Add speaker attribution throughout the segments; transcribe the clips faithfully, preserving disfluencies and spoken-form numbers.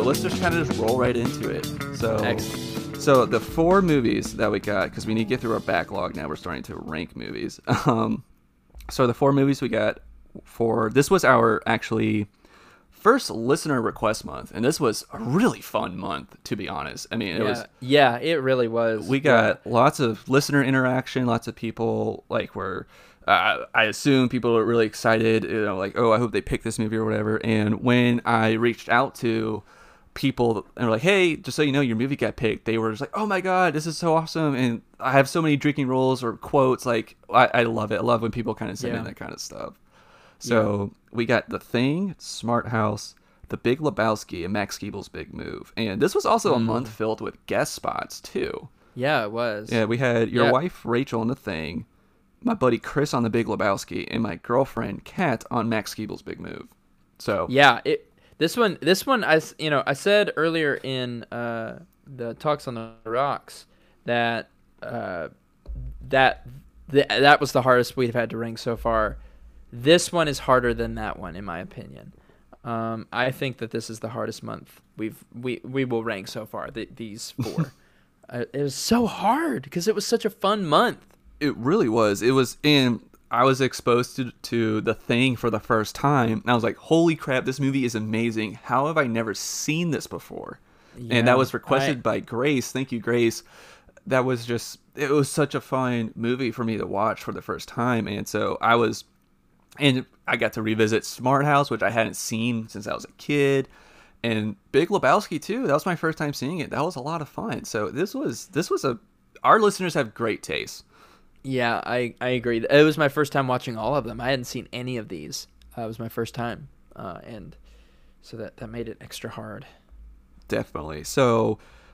Speaker 1: let's just kind of just roll right into it. So,
Speaker 2: Excellent.
Speaker 1: so the four movies that we got, because we need to get through our backlog now. We're starting to rank movies. Um, so the four movies we got for this was our actually first listener request month, and this was a really fun month, to be honest. I mean, it
Speaker 2: yeah.
Speaker 1: was.
Speaker 2: Yeah, it really was.
Speaker 1: We got yeah. lots of listener interaction, lots of people like were. Uh, I assume people are really excited, you know, like, oh, I hope they pick this movie or whatever. And when I reached out to people and were like, hey, just so you know, your movie got picked, they were just like, oh my God, this is so awesome. And I have so many drinking rules or quotes. Like, I, I love it. I love when people kind of send
Speaker 2: yeah.
Speaker 1: in that kind of stuff. So yeah. we got The Thing, Smart House, The Big Lebowski, and Max Keeble's Big Move. And this was also mm. a month filled with guest spots, too.
Speaker 2: Yeah, it was.
Speaker 1: Yeah, we had your
Speaker 2: yeah.
Speaker 1: wife, Rachel, on The Thing, my buddy Chris on The Big Lebowski, and my girlfriend Kat on Max Keeble's Big Move. So
Speaker 2: yeah, it this one this one I you know I said earlier in uh, the Talks on the Rocks that uh, that th- that was the hardest we've had to rank so far. This one is harder than that one, in my opinion. Um, I think that this is the hardest month we've we we will rank so far. The, these four, uh, it was so hard because it was such a fun month.
Speaker 1: It really was. It was in. I was exposed to to The Thing for the first time, and I was like, "Holy crap! This movie is amazing. How have I never seen this before?" Yeah, and that was requested I, by Grace. Thank you, Grace. That was just. It was such a fun movie for me to watch for the first time, and so I was, and I got to revisit Smart House, which I hadn't seen since I was a kid, and Big Lebowski too. That was my first time seeing it. That was a lot of fun. So this was this was a. Our listeners have great taste.
Speaker 2: Yeah, I, I agree. It was my first time watching all of them. I hadn't seen any of these. Uh, it was my first time, uh, and so that, that made it extra hard.
Speaker 1: Definitely. So,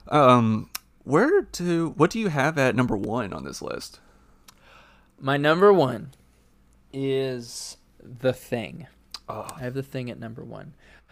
Speaker 1: um, where do what do you have at number one on this list?
Speaker 2: My number one is The Thing.
Speaker 1: Oh.
Speaker 2: I have The Thing at number one.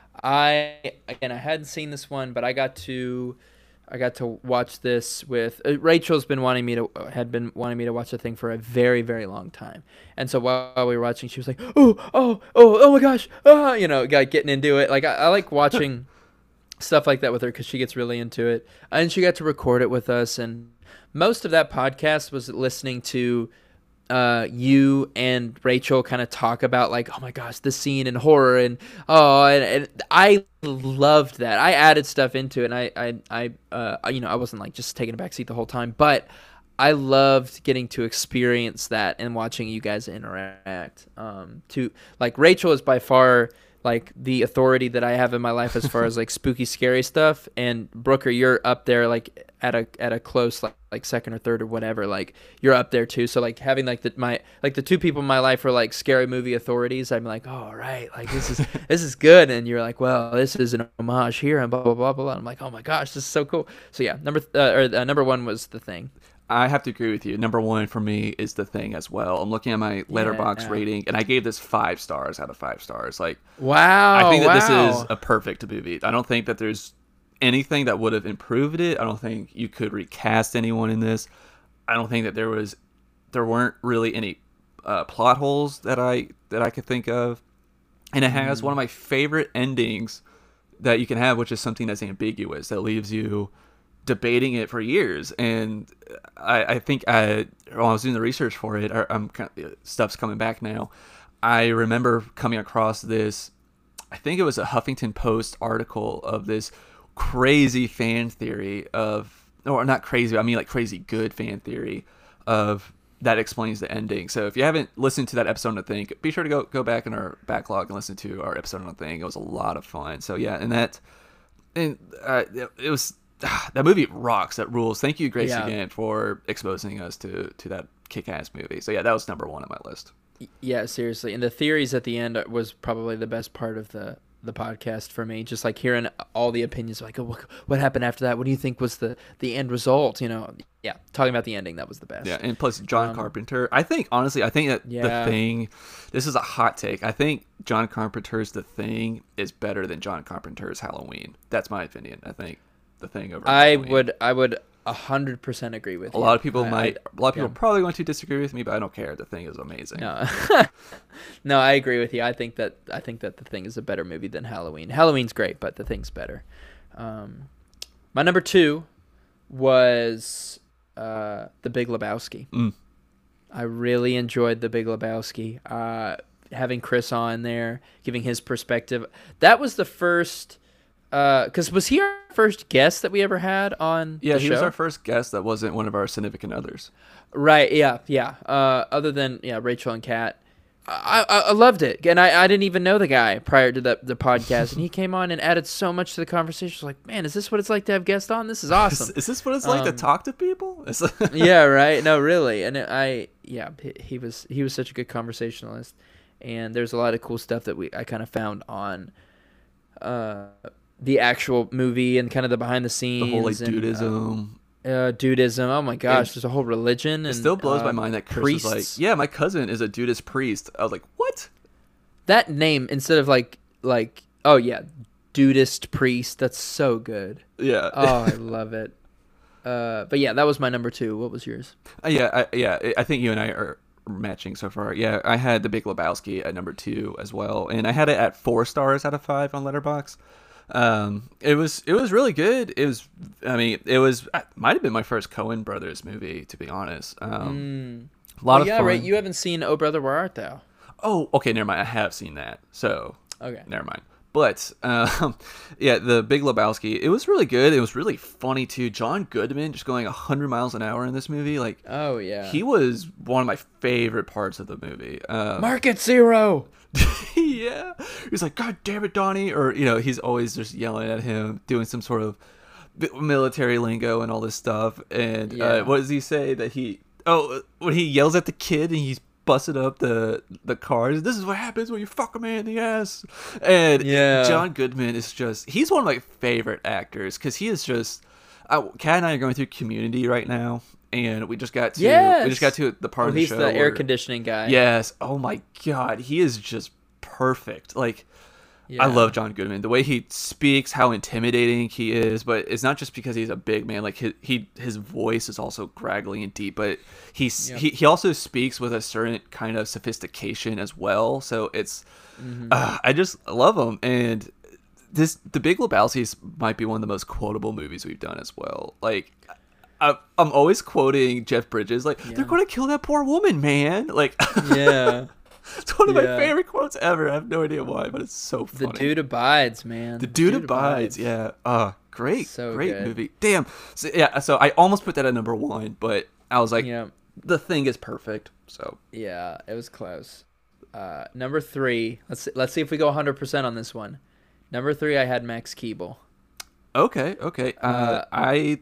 Speaker 2: I again, I hadn't seen this one, but I got to. I got to watch this with uh, Rachel's been wanting me to had been wanting me to watch The Thing for a very very long time, and so while, while we were watching, she was like, "Oh, oh, oh, oh my gosh!" Ah, you know, got getting into it. Like I, I like watching stuff like that with her because she gets really into it, and she got to record it with us. And most of that podcast was listening to uh, you and Rachel kind of talk about like, oh my gosh, this scene in horror, and oh, and, and I loved that. I added stuff into it, and I, I, I, uh, you know, I wasn't like just taking a backseat the whole time, but I loved getting to experience that and watching you guys interact. Um, to like Rachel is by far like the authority that I have in my life as far as like spooky, scary stuff, and Brooker, you're up there like at a at a close like like second or third or whatever. Like you're up there too. So like having like the my like the two people in my life are like scary movie authorities. I'm like, oh right, like this is this is good, and you're like, well, this is an homage here, and blah blah blah blah. And I'm like, oh my gosh, this is so cool. So yeah, number th- uh, or uh, number one was The Thing.
Speaker 1: I have to agree with you. Number one for me is The Thing as well. I'm looking at my Letterboxd
Speaker 2: yeah.
Speaker 1: rating, and I gave this five stars out of five stars. Like,
Speaker 2: wow,
Speaker 1: I think that
Speaker 2: wow.
Speaker 1: this is a perfect movie. I don't think that there's anything that would have improved it. I don't think you could recast anyone in this. I don't think that there was, there weren't really any uh, plot holes that I that I could think of, and it has mm. one of my favorite endings that you can have, which is something that's ambiguous that leaves you debating it for years. And I, I think I, while I was doing the research for it, or I'm kind of, stuff's coming back now. I remember coming across this, I think it was a Huffington Post article of this crazy fan theory of, or not crazy, I mean like crazy good fan theory of that explains the ending. So if you haven't listened to that episode on The Thing, be sure to go go back in our backlog and listen to our episode on The Thing. It was a lot of fun. So yeah, and that, and uh, it, it was. That movie rocks. That rules. Thank you, Grace,
Speaker 2: yeah.
Speaker 1: again for exposing us to to that kick-ass movie. So yeah, that was number one on my list.
Speaker 2: Yeah, seriously. And the theories at the end was probably the best part of the the podcast for me. Just like hearing all the opinions, like, oh, what, what happened after that? What do you think was the the end result? You know, yeah, talking about the ending, that was the best.
Speaker 1: Yeah, and plus John
Speaker 2: um,
Speaker 1: Carpenter. I think honestly, I think that
Speaker 2: yeah.
Speaker 1: The Thing. This is a hot take. I think John Carpenter's The Thing is better than John Carpenter's Halloween. That's my opinion. I think. The Thing over
Speaker 2: I
Speaker 1: Halloween.
Speaker 2: would I would a hundred percent agree with
Speaker 1: a
Speaker 2: you.
Speaker 1: lot of people
Speaker 2: I,
Speaker 1: might
Speaker 2: I,
Speaker 1: a lot of people
Speaker 2: yeah.
Speaker 1: probably going to disagree with me, but I don't care. The Thing is amazing.
Speaker 2: No. No, I agree with you. I think that I think that The Thing is a better movie than Halloween. Halloween's great, but The Thing's better. Um, my number two was uh, The Big Lebowski.
Speaker 1: Mm.
Speaker 2: I really enjoyed The Big Lebowski. Uh, having Chris on there, giving his perspective. That was the first. Because uh, was he our first guest that we ever had on
Speaker 1: Yeah,
Speaker 2: the
Speaker 1: he
Speaker 2: show?
Speaker 1: was our first guest that wasn't one of our significant others.
Speaker 2: Right, yeah, yeah. Uh, other than yeah, Rachel and Kat. I, I, I loved it. And I, I didn't even know the guy prior to the, the podcast. And he came on and added so much to the conversation. I was like, man, is this what it's like to have guests on? This is awesome.
Speaker 1: Is, is this what it's like
Speaker 2: Um,
Speaker 1: to talk to people?
Speaker 2: Yeah, right. No, really. And I, yeah, he, he was he was such a good conversationalist. And there's a lot of cool stuff that we I kind of found on uh, the actual movie and kind of the behind the scenes.
Speaker 1: The whole like
Speaker 2: and,
Speaker 1: dudism.
Speaker 2: Um, uh, dudism. Oh my gosh,
Speaker 1: And
Speaker 2: there's a whole religion.
Speaker 1: It
Speaker 2: and,
Speaker 1: still blows
Speaker 2: uh,
Speaker 1: my mind that Chris
Speaker 2: priests.
Speaker 1: was like, yeah, my cousin is a Dudist priest. I was like, what?
Speaker 2: That name instead of like like oh yeah, Dudist priest. That's so good.
Speaker 1: Yeah.
Speaker 2: Oh, I love it. Uh, but yeah, that was my number two. What was yours?
Speaker 1: Uh, yeah, I, yeah. I think you and I are matching so far. Yeah, I had The Big Lebowski at number two as well, and I had it at four stars out of five on Letterboxd. Um, it was it was really good. It was, I mean, it was it might have been my first Coen Brothers movie, to be honest. Um,
Speaker 2: Mm.
Speaker 1: a lot
Speaker 2: Oh,
Speaker 1: of
Speaker 2: yeah,
Speaker 1: fun.
Speaker 2: right. You haven't seen Oh Brother Where Art Thou?
Speaker 1: Oh, okay, never mind. I have seen that, so
Speaker 2: Okay.
Speaker 1: never mind. But um, yeah, The Big Lebowski. It was really good. It was really funny too. John Goodman just going a hundred miles an hour in this movie. Like,
Speaker 2: Oh yeah.
Speaker 1: he was one of my favorite parts of the movie. Um,
Speaker 2: Market Zero.
Speaker 1: yeah, he's like, God damn it, Donnie, or you know, he's always just yelling at him, doing some sort of military lingo and all this stuff. And
Speaker 2: Yeah.
Speaker 1: uh, what does he say that he? Oh, when he yells at the kid and he's busted up the the cars. This is what happens when you fuck a man in the ass. And
Speaker 2: Yeah.
Speaker 1: John Goodman is just—he's one of my favorite actors because he is just. Uh, Kat and I are going through Community right now, and we just got to
Speaker 2: Yes.
Speaker 1: we just got to the part
Speaker 2: Oh,
Speaker 1: of the
Speaker 2: he's
Speaker 1: show
Speaker 2: the air
Speaker 1: where-
Speaker 2: conditioning guy.
Speaker 1: Yes. Oh my God, he is just perfect. Like,
Speaker 2: Yeah.
Speaker 1: I love John Goodman. The way he speaks, how intimidating he is, but it's not just because he's a big man. Like his he his voice is also graggly and deep, but he's
Speaker 2: Yep.
Speaker 1: he, he also speaks with a certain kind of sophistication as well. So it's
Speaker 2: Mhm.
Speaker 1: uh, I just love him. And this The Big Lebowski might be one of the most quotable movies we've done as well. Like, I, I'm always quoting Jeff Bridges, like,
Speaker 2: Yeah.
Speaker 1: they're going to kill that poor woman, man. Like,
Speaker 2: Yeah.
Speaker 1: it's one of
Speaker 2: Yeah.
Speaker 1: my favorite quotes ever. I have no idea why, but it's so
Speaker 2: The
Speaker 1: funny.
Speaker 2: dude abides, man.
Speaker 1: The dude abides. Yeah. Uh, great.
Speaker 2: So
Speaker 1: great
Speaker 2: good.
Speaker 1: movie. Damn. So, yeah. So I almost put that at number one, but I was like,
Speaker 2: Yeah.
Speaker 1: The Thing is perfect. So
Speaker 2: Yeah, it was close. Uh, number three. Let's let's see if we go one hundred percent on this one. Number three, I had Max Keeble.
Speaker 1: okay, okay. Uh,
Speaker 2: Uh,
Speaker 1: I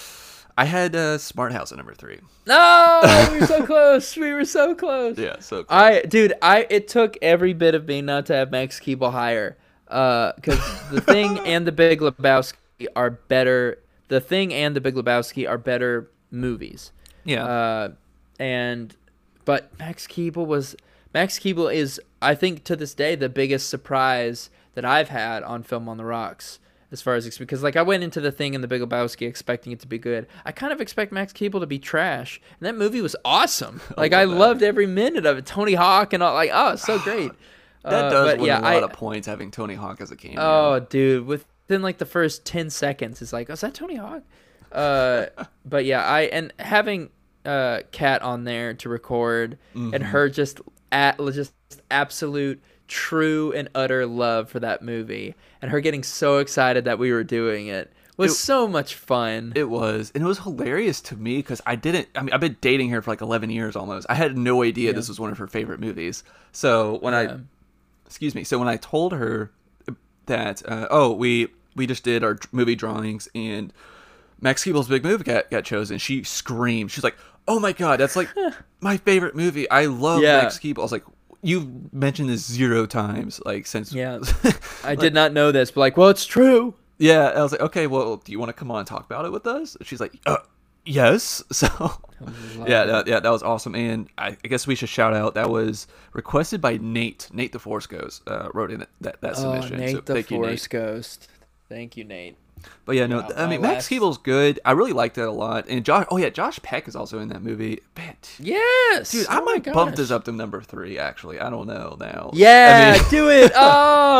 Speaker 1: I had uh, Smart House at number three.
Speaker 2: No, we were so close. We were so close.
Speaker 1: Yeah. So
Speaker 2: I, dude, I it took every bit of me not to have Max Keeble higher. Uh, because The Thing and The Big Lebowski are better. The Thing and The Big Lebowski are better movies.
Speaker 1: yeah.
Speaker 2: Uh, and but Max Keeble was Max Keeble is I think to this day the biggest surprise that I've had on Film on the Rocks as far as ex- because like I went into The Thing and The Big Lebowski expecting it to be good. I kind of expect Max Keeble to be trash, and that movie was awesome. Like I
Speaker 1: love that.
Speaker 2: loved every minute of it. Tony Hawk and all, like oh, it's so great.
Speaker 1: that
Speaker 2: Uh,
Speaker 1: does
Speaker 2: but
Speaker 1: win
Speaker 2: yeah,
Speaker 1: a lot
Speaker 2: I,
Speaker 1: of points having Tony Hawk as a cameo.
Speaker 2: Oh, dude, within like the first ten seconds, it's like, oh, is that Tony Hawk? Uh, but yeah, I and having uh Kat on there to record and
Speaker 1: Mhm.
Speaker 2: her just at just absolute true and utter love for that movie and her getting so excited that we were doing it was
Speaker 1: It-
Speaker 2: so much fun.
Speaker 1: It was, and it was hilarious to me because I didn't. I mean, I've been dating her for like eleven years almost. I had no idea
Speaker 2: Yeah.
Speaker 1: this was one of her favorite movies. So when
Speaker 2: Yeah.
Speaker 1: I, excuse me, so when I told her that, uh, oh, we we just did our movie drawings and Max Keeble's big movie got got chosen, she screamed. She's like, "Oh my God, that's like my favorite movie. I love
Speaker 2: Yeah.
Speaker 1: Max Keeble." I was like, "You've mentioned this zero times, like since."
Speaker 2: Yeah. I did not know this, but like, well, it's true.
Speaker 1: Yeah, I was like, okay, well, do you want to come on and talk about it with us? She's like, uh, yes. So, yeah, that, yeah, that was awesome. And I, I guess we should shout out that was requested by Nate. Nate the Force Ghost uh, wrote in that, that, that
Speaker 2: Oh,
Speaker 1: submission.
Speaker 2: Nate
Speaker 1: so
Speaker 2: the
Speaker 1: thank you,
Speaker 2: Force
Speaker 1: Nate.
Speaker 2: Ghost. Thank you, Nate.
Speaker 1: But yeah, no,
Speaker 2: Yeah,
Speaker 1: th- I
Speaker 2: my
Speaker 1: mean, Max
Speaker 2: last-
Speaker 1: Keeble's good. I really liked that a lot. And Josh, oh yeah, Josh Peck is also in that movie. Man,
Speaker 2: Yes,
Speaker 1: dude, I
Speaker 2: Oh my
Speaker 1: might bump
Speaker 2: gosh.
Speaker 1: this up to number three. Actually, I don't know now.
Speaker 2: Yeah,
Speaker 1: I mean-
Speaker 2: do it. Oh,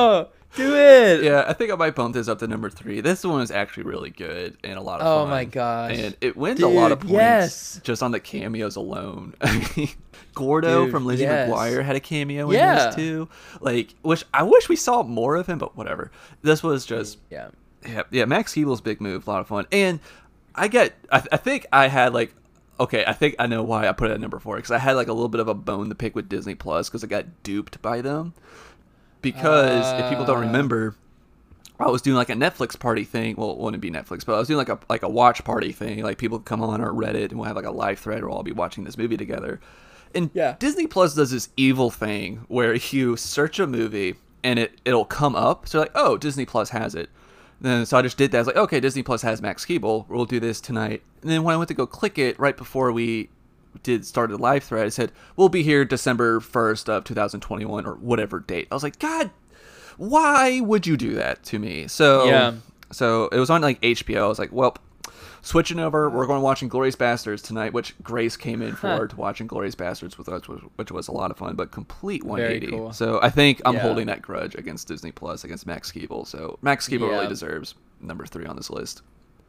Speaker 2: Do it.
Speaker 1: Yeah, I think I might bump this up to number three. This one is actually really good and a lot of
Speaker 2: Oh
Speaker 1: fun.
Speaker 2: my gosh.
Speaker 1: And it wins
Speaker 2: Dude,
Speaker 1: a lot of points
Speaker 2: yes.
Speaker 1: just on the cameos alone. Gordo
Speaker 2: Dude,
Speaker 1: from Lizzie
Speaker 2: yes.
Speaker 1: McGuire had a cameo
Speaker 2: Yeah.
Speaker 1: in this too. Like, which I wish we saw more of him, but whatever. This was just
Speaker 2: Yeah.
Speaker 1: yeah, yeah. Max Keeble's big move, a lot of fun. And I get, I, I think I had like, okay, I think I know why I put it at number four because I had like a little bit of a bone to pick with Disney Plus because I got duped by them. Because uh, if people don't remember, I was doing like a Netflix party thing. Well, it wouldn't be Netflix, but I was doing like a like a watch party thing. Like people come on our Reddit and we'll have like a live thread where we'll all be watching this movie together. And
Speaker 2: yeah.
Speaker 1: Disney Plus does this evil thing where you search a movie and it it'll come up. So like, oh, Disney Plus has it. And then so I just did that. I was like, okay, Disney Plus has Max Keeble. We'll do this tonight. And then when I went to go click it right before we did started the live thread, it said we'll be here December first of two thousand twenty-one or whatever date. I was like, God. Why would you do that to me? So
Speaker 2: yeah.
Speaker 1: So it was on like H B O. I was like, well, switching over. We're going to watch Inglourious Bastards tonight, which Grace came in for
Speaker 2: Huh.
Speaker 1: to watch Inglourious Bastards with us, which was a lot of fun, but complete one eighty.
Speaker 2: Very cool.
Speaker 1: So I think I'm
Speaker 2: Yeah.
Speaker 1: holding that grudge against Disney Plus, against Max Keeble. So Max Keeble
Speaker 2: Yeah.
Speaker 1: really deserves number three on this list.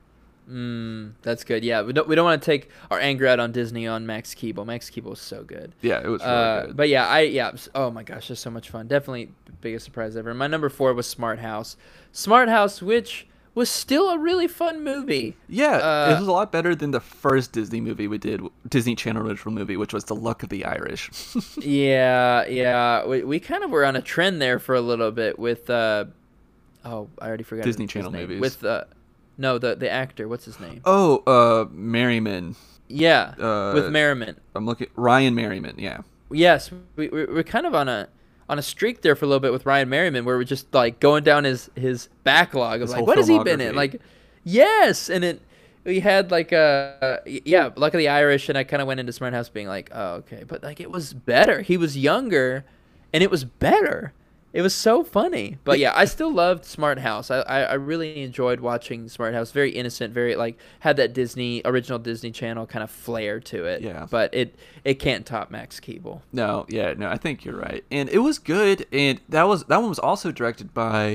Speaker 2: Mm, that's good. Yeah, we don't we don't want to take our anger out on Disney on Max Keeble. Max Keeble was so good.
Speaker 1: Yeah, it was really
Speaker 2: Uh,
Speaker 1: good.
Speaker 2: but yeah, I yeah. Oh my gosh, just so much fun. Definitely the biggest surprise ever. My number four was Smart House. Smart House, which was still a really fun movie.
Speaker 1: Yeah,
Speaker 2: uh,
Speaker 1: it was a lot better than the first Disney movie we did, Disney Channel original movie, which was The Luck of the Irish.
Speaker 2: Yeah, yeah. We we kind of were on a trend there for a little bit with uh, oh, I already forgot
Speaker 1: Disney
Speaker 2: his
Speaker 1: Channel
Speaker 2: name.
Speaker 1: movies.
Speaker 2: With uh, no, the the actor. What's his name?
Speaker 1: Oh, uh, Merriman.
Speaker 2: Yeah,
Speaker 1: Uh,
Speaker 2: with Merriman.
Speaker 1: I'm looking Ryan Merriman. Yeah.
Speaker 2: Yes, we we- we're kind of on a on a streak there for a little bit with Ryan Merriman, where we're just like going down his his backlog of
Speaker 1: His
Speaker 2: like,
Speaker 1: whole
Speaker 2: what has he been in?
Speaker 1: filmography.
Speaker 2: Like, yes, and it we had like a yeah, Luck of the Irish, and I kind of went into Smart House being like, oh okay, but like it was better. He was younger, and it was better. It was so funny. But yeah, I still loved Smart House. I, I, I really enjoyed watching Smart House. Very innocent, very like had that Disney original Disney Channel kind of flair to it.
Speaker 1: Yeah.
Speaker 2: But it it can't top Max Keeble.
Speaker 1: No, yeah, no, I think you're right, and it was good, and that was that one was also directed by,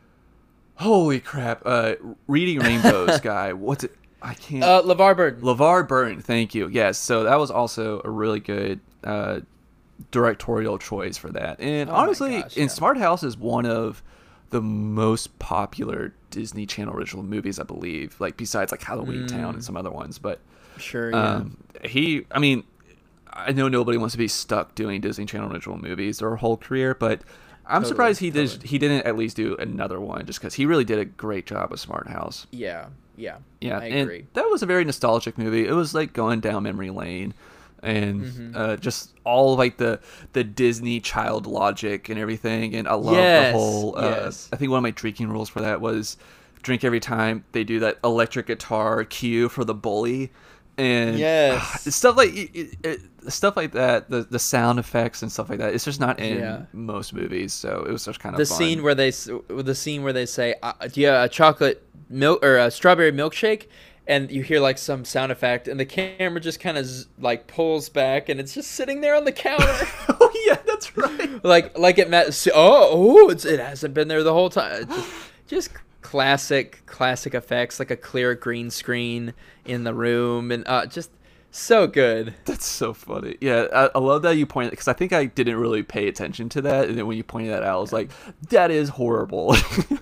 Speaker 1: holy crap, uh, Reading Rainbows guy. What's it? I can't.
Speaker 2: Uh, LeVar Burton.
Speaker 1: LeVar Burton. Thank you. Yes, so that was also a really good uh, directorial choice for that, and
Speaker 2: Oh my
Speaker 1: honestly,
Speaker 2: gosh,
Speaker 1: in
Speaker 2: yeah.
Speaker 1: Smart House is one of the most popular Disney Channel original movies, I believe. Like besides like Halloween Town and some other ones, but.
Speaker 2: Sure, yeah.
Speaker 1: Um, he, I mean, I know nobody wants to be stuck doing Disney Channel original movies their whole career, but I'm
Speaker 2: Totally,
Speaker 1: surprised he did.
Speaker 2: totally.
Speaker 1: He didn't at least do another one, just because he really did a great job with Smart House.
Speaker 2: yeah, yeah.
Speaker 1: Yeah,
Speaker 2: I
Speaker 1: and
Speaker 2: agree.
Speaker 1: that was a very nostalgic movie. It was like going down memory lane, and
Speaker 2: Mm-hmm.
Speaker 1: uh, just all of, like the the Disney child logic and everything. And I love
Speaker 2: Yes,
Speaker 1: the whole. Uh,
Speaker 2: yes.
Speaker 1: I think one of my drinking rules for that was drink every time they do that electric guitar cue for the bully. And
Speaker 2: Yes.
Speaker 1: uh, stuff like it, it, stuff like that, the the sound effects and stuff like that. It's just not in
Speaker 2: Yeah.
Speaker 1: most movies, so it was just kind of
Speaker 2: The
Speaker 1: fun.
Speaker 2: scene where they s- the scene where they say, uh, "Do you have a chocolate milk or a strawberry milkshake?" And you hear like some sound effect, and the camera just kind of z- like pulls back, and it's just sitting there on the counter,
Speaker 1: Oh yeah, that's right.
Speaker 2: like like it met. Oh, oh, it's, it hasn't been there the whole time. Just, just classic classic effects, like a clear green screen in the room, and uh, just so good.
Speaker 1: That's so funny. Yeah, I, I love that you pointed because I think I didn't really pay attention to that, and then when you pointed that out, I was like, "That is horrible."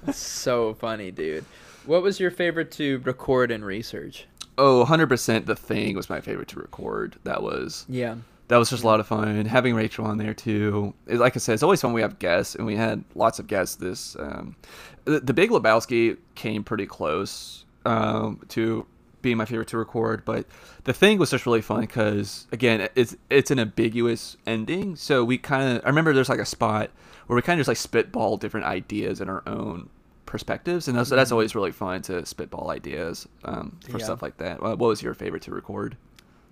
Speaker 2: So funny, dude. What was your favorite to record and research?
Speaker 1: Oh, one hundred percent. The Thing was my favorite to record. That was
Speaker 2: Yeah.
Speaker 1: that was just a lot of fun. Having Rachel on there too. It- Like I said, it's always fun when we have guests, and we had lots of guests. This um, the, the Big Lebowski came pretty close um, to being my favorite to record, but The Thing was just really fun because again, it's it's an ambiguous ending. So we kind of I remember there's like a spot where we kind of just like spitball different ideas in our own perspectives, and that's, that's always really fun to spitball ideas um, for
Speaker 2: Yeah.
Speaker 1: stuff like that. Uh, what was your favorite to record?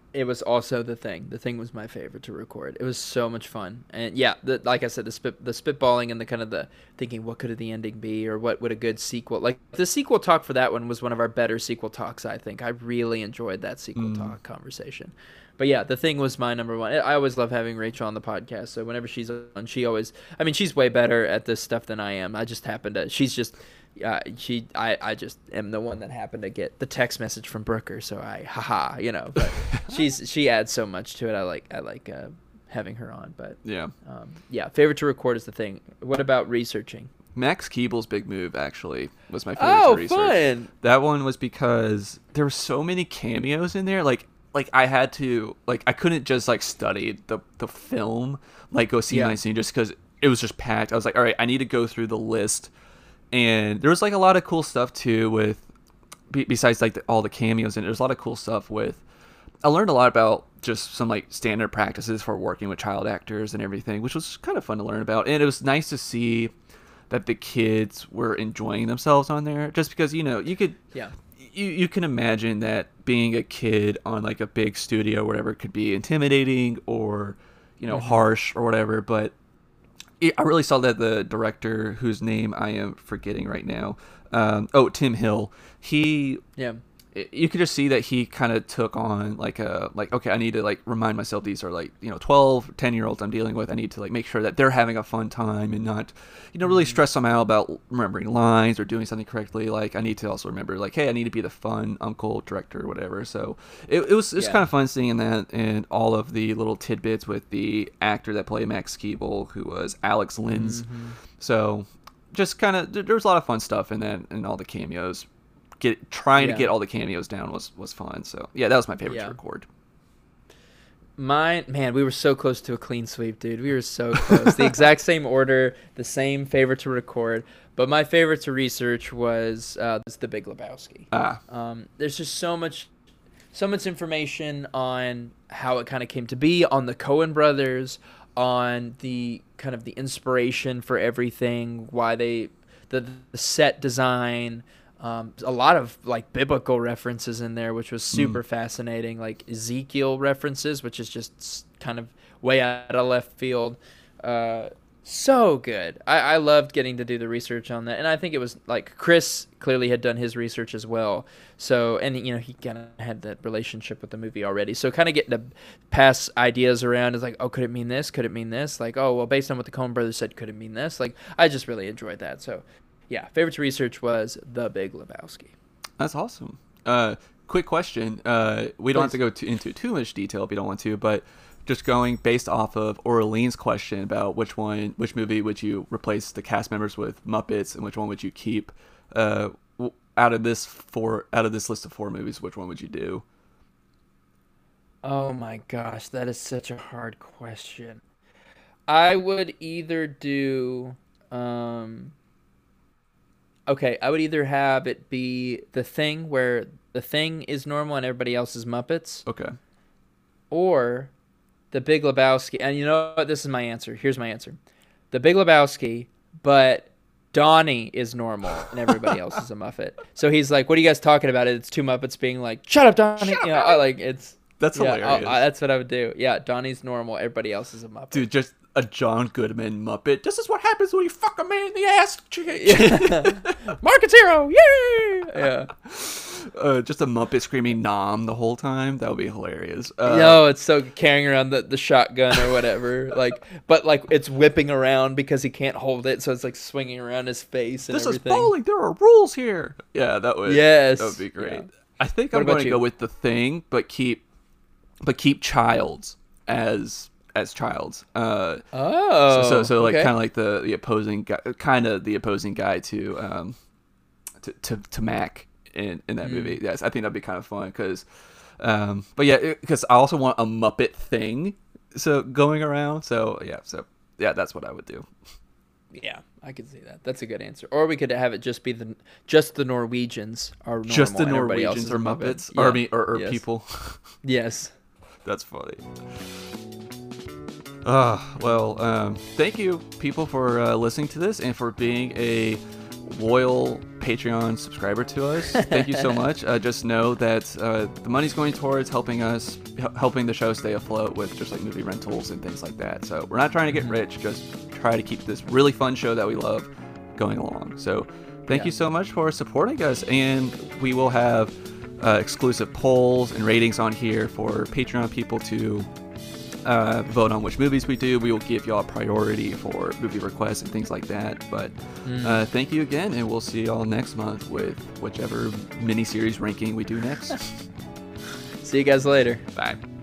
Speaker 2: It was also The Thing. The Thing was my favorite to record. It was so much fun, and yeah, the, like I said, the spit, the spitballing and the kind of the thinking, what could the ending be, or what would a good sequel like. The sequel talk for that one was one of our better sequel talks. I think I really enjoyed that sequel mm. talk conversation. But yeah, The Thing was my number one. I always love having Rachel on the podcast. So whenever she's on, she always, I mean, she's way better at this stuff than I am. I just happen to, she's just. Uh, she, I, I just am the one that happened to get the text message from Brooker, so I, haha, you know. But she's she adds so much to it. I like I like uh, having her on. But
Speaker 1: yeah,
Speaker 2: um, yeah. Favorite to record is The Thing. What about researching?
Speaker 1: Max Keeble's Big Move actually was my favorite
Speaker 2: oh,
Speaker 1: to research.
Speaker 2: Fun!
Speaker 1: That one was because there were so many cameos in there. Like like I had to like I couldn't just like study the the film, like go scene yeah. by scene, just because it was just packed. I was like, all right, I need to go through the list. And there was like a lot of cool stuff too with besides like the, all the cameos, and there's a lot of cool stuff with I learned a lot about just some like standard practices for working with child actors and everything, which was kind of fun to learn about. And it was nice to see that the kids were enjoying themselves on there, just because, you know, you could
Speaker 2: yeah
Speaker 1: you, you can imagine that being a kid on like a big studio or whatever could be intimidating or, you know, mm-hmm. harsh or whatever, but I really saw that the director, whose name I am forgetting right now, um, oh, Tim Hill, he,
Speaker 2: yeah,
Speaker 1: you could just see that he kind of took on like a, like, okay, I need to like remind myself these are like, you know, twelve, ten year olds I'm dealing with. I need to like make sure that they're having a fun time and not, you know, really stress them out about remembering lines or doing something correctly. Like I need to also remember like, hey, I need to be the fun uncle, director, or whatever. So it, it was, it was yeah. kind of fun seeing that and all of the little tidbits with the actor that played Max Keeble, who was Alex Linz. Mm-hmm. So just kind of, there was a lot of fun stuff in that and all the cameos. Get trying yeah. to get all the cameos down was was fun. So yeah, that was my favorite yeah. to record.
Speaker 2: Mine, man, we were so close to a clean sweep, dude. We were so close. The exact same order, the same favorite to record. But my favorite to research was uh, The Big Lebowski.
Speaker 1: Ah.
Speaker 2: Um, there's just so much, so much information on how it kind of came to be, on the Coen brothers, on the kind of the inspiration for everything, why they, the, the set design. Um, a lot of like biblical references in there, which was super mm. fascinating, like Ezekiel references, which is just kind of way out of left field. Uh, so good. I, I loved getting to do the research on that. And I think it was like Chris clearly had done his research as well. So, and you know, he kind of had that relationship with the movie already. So kind of getting to pass ideas around is like, oh, could it mean this? Could it mean this? Like, oh, well, based on what the Coen brothers said, could it mean this? Like, I just really enjoyed that. So yeah, favorite to research was The Big Lebowski.
Speaker 1: That's awesome. Uh, quick question. Uh, we don't Please. have to go to, into too much detail if you don't want to, but just going based off of Orlean's question about which one, which movie would you replace the cast members with Muppets, and which one would you keep? Uh, out of this four, out of this list of four movies, which one would you do?
Speaker 2: Oh my gosh, that is such a hard question. I would either do. Um, Okay, I would either have it be The Thing, where The Thing is normal and everybody else is Muppets.
Speaker 1: Okay.
Speaker 2: Or The Big Lebowski. And you know what? This is my answer. Here's my answer. The Big Lebowski, but Donnie is normal and everybody else is a Muppet. So he's like, what are you guys talking about? It's two Muppets being like, shut up, Donnie. Shut up, you know, I, like, it's...
Speaker 1: That's
Speaker 2: yeah,
Speaker 1: hilarious.
Speaker 2: I, I, that's what I would do. Yeah, Donnie's normal. Everybody else is a Muppet.
Speaker 1: Dude, just a John Goodman Muppet. This is what happens when you fuck a man in the ass.
Speaker 2: Yeah. Market Zero. Yay! Yeah.
Speaker 1: Uh, just a Muppet screaming "nom" the whole time. That would be hilarious. Uh,
Speaker 2: no, it's so carrying around the, the shotgun or whatever. like, but like it's whipping around because he can't hold it, so it's like swinging around his face and
Speaker 1: this
Speaker 2: everything.
Speaker 1: This is bowling. There are rules here. Yeah, that would.
Speaker 2: Yes,
Speaker 1: that would be great. Yeah. I think
Speaker 2: what
Speaker 1: I'm going to
Speaker 2: you?
Speaker 1: go with The Thing, but keep, but keep Childs as as Childs. Uh,
Speaker 2: oh,
Speaker 1: so so, so like
Speaker 2: okay.
Speaker 1: kind of like the the opposing guy, kind of the opposing guy to um to to, to Mac. In, in that mm. movie. Yes, I think that'd be kind of fun because, um, but yeah, because I also want a Muppet thing so going around. So yeah, so yeah, that's what I would do.
Speaker 2: Yeah, I could see that. That's a good answer. Or we could have it just be the just the Norwegians are normal,
Speaker 1: just the Norwegians are Muppets,
Speaker 2: Muppet.
Speaker 1: or, yeah. or, or
Speaker 2: yes.
Speaker 1: people.
Speaker 2: Yes,
Speaker 1: that's funny. Ah, uh, well, um, thank you, people, for uh, listening to this and for being a loyal Patreon subscriber to us, thank you so much. Uh, just know that uh, the money's going towards helping us, h- helping the show stay afloat with just like movie rentals and things like that. So we're not trying to get rich, just try to keep this really fun show that we love going along. So thank
Speaker 2: Yeah.
Speaker 1: you so much for supporting us, and we will have uh, exclusive polls and ratings on here for Patreon people to uh, vote on which movies we do. We will give y'all priority for movie requests and things like that. But
Speaker 2: Mm.
Speaker 1: uh, thank you again, and we'll see y'all next month with whichever miniseries ranking we do next.
Speaker 2: See you guys later.
Speaker 1: Bye.